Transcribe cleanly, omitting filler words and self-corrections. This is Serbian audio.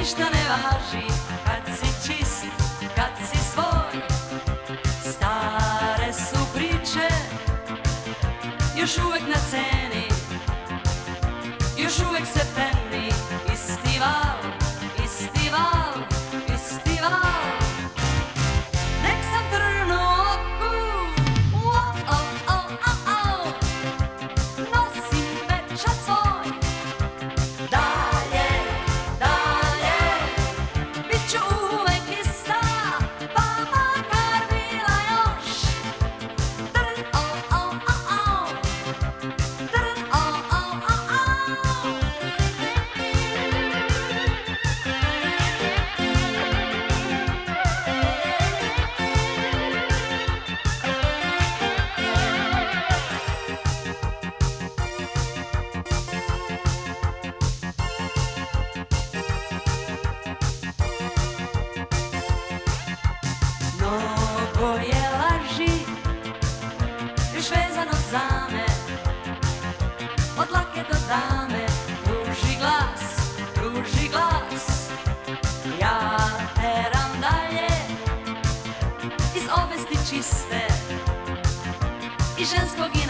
ništa ne važi kad si čist, kad si svoj. Stare su priče još uvek na ceni, još uvek se peni isti val, isti val, isti val. Nek sam trn u oku, nosim pečat svoj. Dalje, dalje, bit ću uvek ista, pa makar bila još. Trn, trn, mnogo je laži još vezano za me, od dlake do dame. Kruži glas, kruži glas, ja teram dalje iz obesti čiste i ženskog